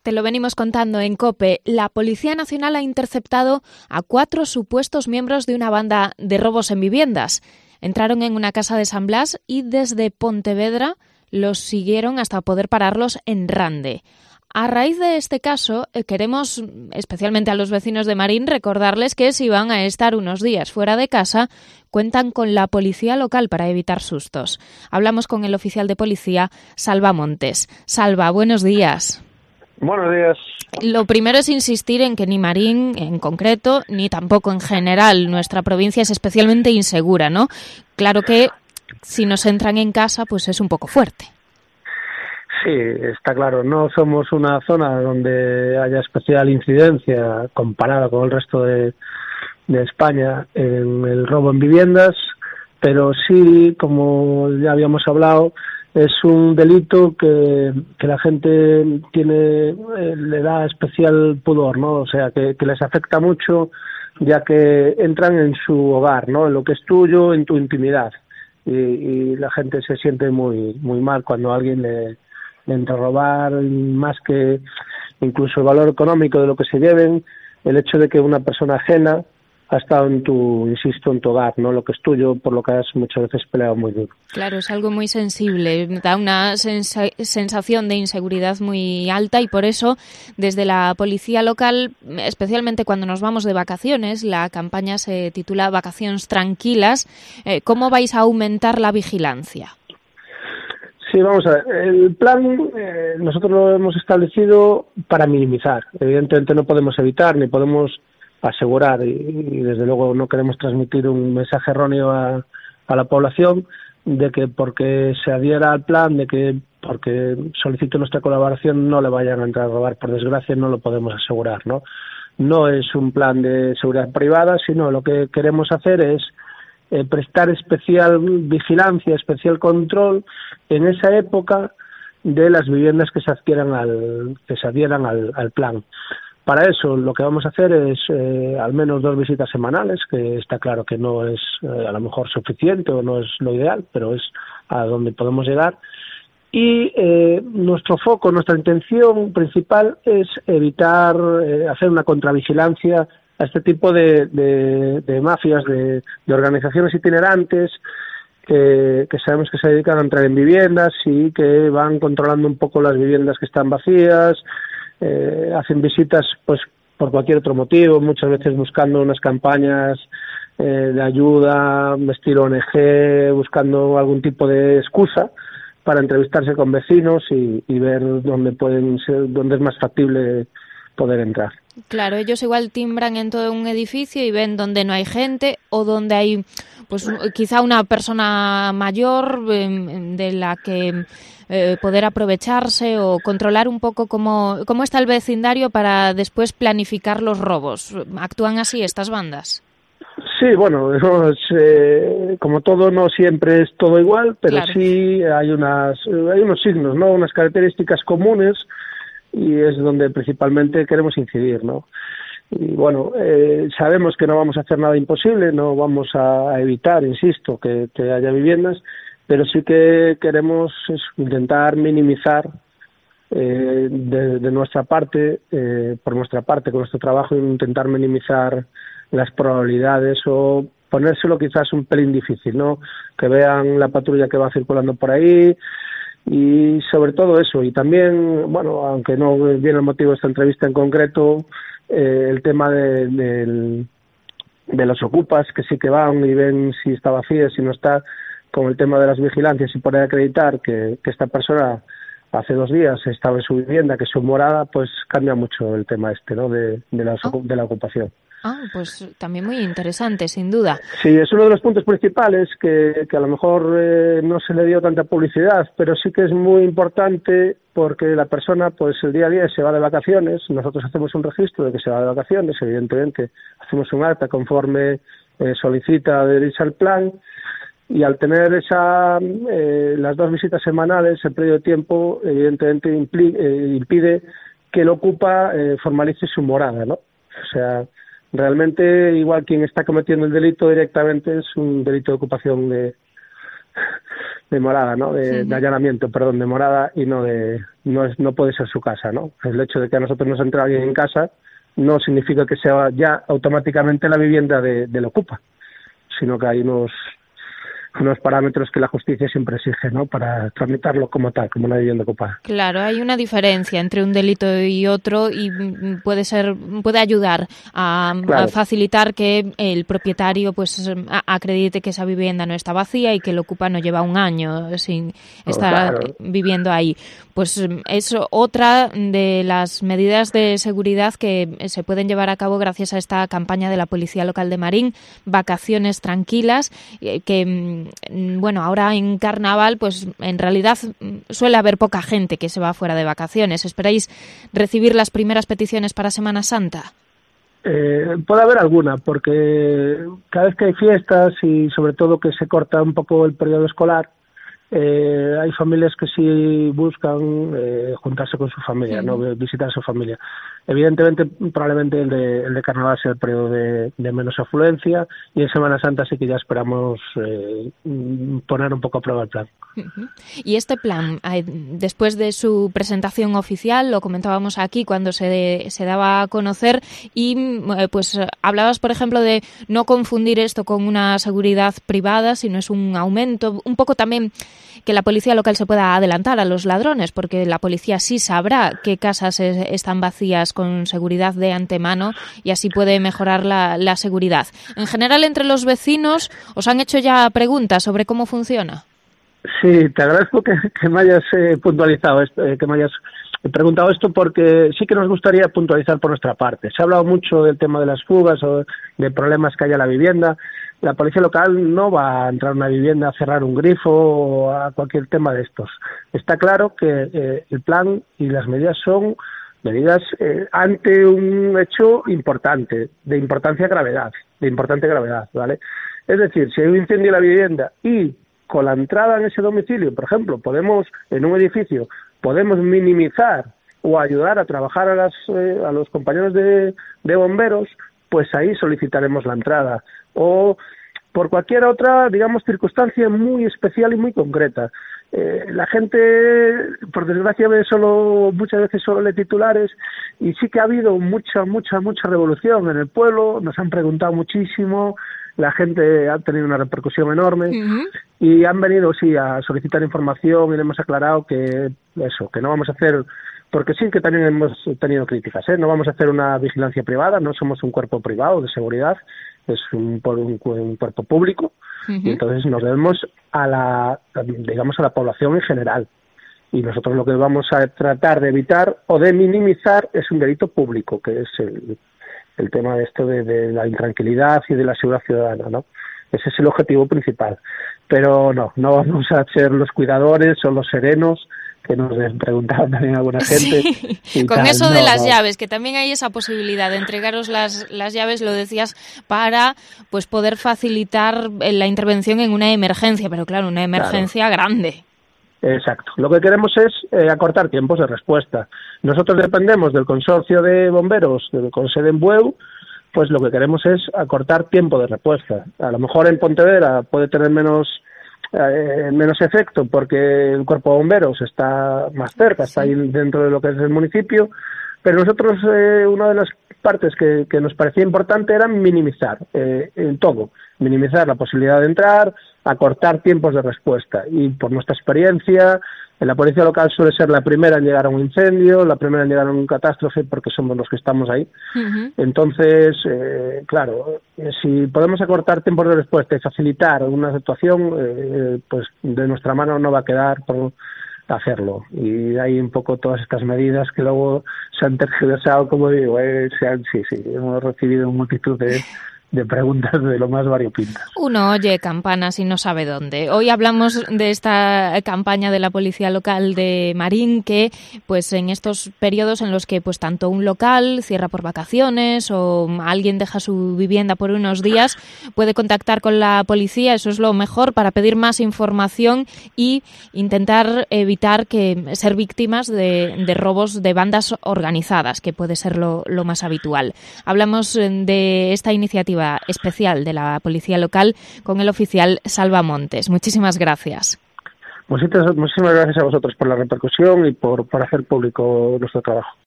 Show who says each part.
Speaker 1: Te lo venimos contando en COPE. La Policía Nacional ha interceptado a 4 supuestos miembros de una banda de robos en viviendas. Entraron en una casa de San Blas y desde Pontevedra los siguieron hasta poder pararlos en Rande. A raíz de este caso, queremos, especialmente a los vecinos de Marín, recordarles que si van a estar unos días fuera de casa, cuentan con la policía local para evitar sustos. Hablamos con el oficial de policía, Salva Montes. Salva, buenos días.
Speaker 2: Buenos días.
Speaker 1: Lo primero es insistir en que ni Marín en concreto, ni tampoco en general nuestra provincia es especialmente insegura, ¿no? Claro que si nos entran en casa, pues es un poco fuerte.
Speaker 2: Sí, está claro. No somos una zona donde haya especial incidencia comparada con el resto de España en el robo en viviendas, pero sí, como ya habíamos hablado, es un delito que la gente le da especial pudor, ¿no? O sea, que les afecta mucho, ya que entran en su hogar, ¿no? En lo que es tuyo, en tu intimidad. Y la gente se siente muy mal cuando alguien le entra a robar, más que incluso el valor económico de lo que se lleven, el hecho de que una persona ajena ha estado en tu hogar, no lo que es tuyo, por lo que has muchas veces peleado muy duro.
Speaker 1: Claro, es algo muy sensible, da una sensación de inseguridad muy alta y por eso desde la policía local, especialmente cuando nos vamos de vacaciones, la campaña se titula Vacaciones Tranquilas. ¿Cómo vais a aumentar la vigilancia?
Speaker 2: Sí, vamos a ver, el plan nosotros lo hemos establecido para minimizar. Evidentemente no podemos evitar ni podemos asegurar y desde luego no queremos transmitir un mensaje erróneo a la población de que porque se adhiera al plan, de que porque solicite nuestra colaboración no le vayan a entrar a robar. Por desgracia no lo podemos asegurar, ¿no? No es un plan de seguridad privada, sino lo que queremos hacer es prestar especial vigilancia, especial control en esa época de las viviendas que se adhieran al plan. Para eso lo que vamos a hacer es al menos 2 visitas semanales, que está claro que no es a lo mejor suficiente o no es lo ideal, pero es a donde podemos llegar. Y nuestro foco, nuestra intención principal es evitar hacer una contravigilancia a este tipo de mafias, de organizaciones itinerantes que sabemos que se dedican a entrar en viviendas y que van controlando un poco las viviendas que están vacías, hacen visitas pues por cualquier otro motivo, muchas veces buscando unas campañas de ayuda, estilo ONG, buscando algún tipo de excusa para entrevistarse con vecinos y ver dónde es más factible poder entrar.
Speaker 1: Claro, ellos igual timbran en todo un edificio y ven donde no hay gente o donde hay pues quizá una persona mayor de la que poder aprovecharse o controlar un poco cómo está el vecindario para después planificar los robos. ¿Actúan así estas bandas?
Speaker 2: Sí, bueno, como todo no siempre es todo igual, pero claro, sí hay unos signos, ¿no? Unas características comunes y es donde principalmente queremos incidir, ¿no? Y bueno, sabemos que no vamos a hacer nada imposible, no vamos a evitar, insisto, que haya viviendas, pero sí que queremos intentar minimizar de nuestra parte, por nuestra parte, con nuestro trabajo, intentar minimizar las probabilidades o ponérselo quizás un pelín difícil, ¿no? Que vean la patrulla que va circulando por ahí y sobre todo eso. Y también, bueno, aunque no viene el motivo de esta entrevista en concreto, el tema de los ocupas, que sí que van y ven si está vacía, si no está, con el tema de las vigilancias y poder acreditar que esta persona hace 2 días estaba en su vivienda, que es su morada, pues cambia mucho el tema ¿no? de la ocupación.
Speaker 1: Pues también muy interesante, sin duda.
Speaker 2: Sí, es uno de los puntos principales que a lo mejor no se le dio tanta publicidad, pero sí que es muy importante porque la persona, pues el día a día se va de vacaciones, nosotros hacemos un registro de que se va de vacaciones, evidentemente hacemos un acta conforme solicita adherirse al plan y al tener las 2 visitas semanales, el periodo de tiempo evidentemente impide que el ocupa formalice su morada, ¿no? O sea, realmente, igual quien está cometiendo el delito directamente es un delito de ocupación morada, ¿no? De allanamiento, perdón, de morada, y no puede ser su casa, ¿no? El hecho de que a nosotros nos entre alguien en casa no significa que sea ya automáticamente la vivienda del ocupa, sino que hay unos parámetros que la justicia siempre exige, ¿no? Para tramitarlo como tal, como una vivienda ocupada.
Speaker 1: Claro, hay una diferencia entre un delito y otro y puede ayudar a facilitar que el propietario pues acredite que esa vivienda no está vacía y que el ocupa no lleva un año sin estar viviendo ahí. Pues es otra de las medidas de seguridad que se pueden llevar a cabo gracias a esta campaña de la Policía Local de Marín, Vacaciones Tranquilas, que bueno, ahora en Carnaval, pues en realidad suele haber poca gente que se va fuera de vacaciones. ¿Esperáis recibir las primeras peticiones para Semana Santa?
Speaker 2: Puede haber alguna, porque cada vez que hay fiestas y sobre todo que se corta un poco el periodo escolar, hay familias que sí buscan juntarse con su familia, ¿no? Visitar a su familia. Evidentemente, probablemente el de Carnaval sea el periodo de menos afluencia, y en Semana Santa sí que ya esperamos poner un poco a prueba el plan.
Speaker 1: Y este plan, después de su presentación oficial, lo comentábamos aquí cuando se daba a conocer, y pues hablabas, por ejemplo, de no confundir esto con una seguridad privada, sino es un aumento, un poco también que la policía local se pueda adelantar a los ladrones, porque la policía sí sabrá qué casas están vacías con seguridad de antemano y así puede mejorar la seguridad. En general, entre los vecinos, ¿os han hecho ya preguntas sobre cómo funciona?
Speaker 2: Sí, te agradezco que me hayas puntualizado, que me hayas preguntado esto, porque sí que nos gustaría puntualizar por nuestra parte. Se ha hablado mucho del tema de las fugas o de problemas que haya en la vivienda. La policía local no va a entrar a una vivienda a cerrar un grifo o a cualquier tema de estos. Está claro que el plan y las medidas son medidas ante un hecho importante, de importante gravedad, ¿vale? Es decir, si hay un incendio en la vivienda y con la entrada en ese domicilio, por ejemplo, en un edificio, podemos minimizar o ayudar a trabajar a los compañeros de bomberos, pues ahí solicitaremos la entrada. O por cualquier otra, digamos, circunstancia muy especial y muy concreta. La gente, por desgracia, muchas veces solo lee titulares, y sí que ha habido mucha revolución en el pueblo. Nos han preguntado muchísimo, la gente ha tenido una repercusión enorme, y han venido, sí, a solicitar información, y le hemos aclarado que no vamos a hacer, porque sí que también hemos tenido críticas, no vamos a hacer una vigilancia privada, no somos un cuerpo privado de seguridad, es un cuerpo público, y entonces nos debemos a la población en general, y nosotros lo que vamos a tratar de evitar o de minimizar es un delito público, que es el tema de esto de la intranquilidad y de la seguridad ciudadana, ¿no? Ese es el objetivo principal. Pero no vamos a ser los cuidadores o los serenos, que nos preguntaban también alguna gente.
Speaker 1: Sí, con eso de las llaves, que también hay esa posibilidad de entregaros las llaves, lo decías, para pues poder facilitar la intervención en una emergencia, pero claro, una emergencia grande.
Speaker 2: Exacto. Lo que queremos es acortar tiempos de respuesta. Nosotros dependemos del consorcio de bomberos con sede en Bueu, pues lo que queremos es acortar tiempo de respuesta. A lo mejor en Pontevedra puede tener menos efecto porque el cuerpo de bomberos está más cerca, está ahí dentro de lo que es el municipio, pero nosotros una de las partes que nos parecía importante era minimizar minimizar la posibilidad de entrar, acortar tiempos de respuesta, y por nuestra experiencia en la policía local suele ser la primera en llegar a un incendio, la primera en llegar a un catástrofe, porque somos los que estamos ahí. Entonces, claro, si podemos acortar tiempos de respuesta y facilitar una situación, pues de nuestra mano no va a quedar por hacerlo. Y hay un poco todas estas medidas que luego se han tergiversado, como digo, sí, hemos recibido multitud de preguntas de lo más variopintas.
Speaker 1: Uno oye campanas y no sabe dónde. Hoy hablamos de esta campaña de la Policía Local de Marín, que pues en estos periodos en los que pues tanto un local cierra por vacaciones o alguien deja su vivienda por unos días, puede contactar con la policía. Eso es lo mejor para pedir más información y intentar evitar ser víctimas de robos de bandas organizadas, que puede ser lo más habitual. Hablamos de esta iniciativa especial de la Policía Local con el oficial Salva Montes. Muchísimas gracias.
Speaker 2: Muchísimas gracias a vosotros por la repercusión y por hacer público nuestro trabajo.